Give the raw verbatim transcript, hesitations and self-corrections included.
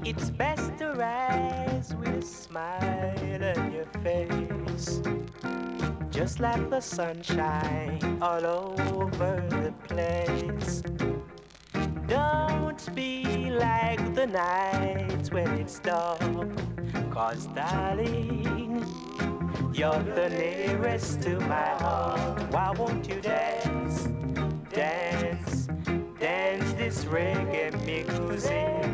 It's best to rise with a smile on your face, just like the sunshine all over the place. Don't be like the nights when it's dark, 'cause darling, you're the nearest to my heart. Why won't you dance, dance, dance this reggae music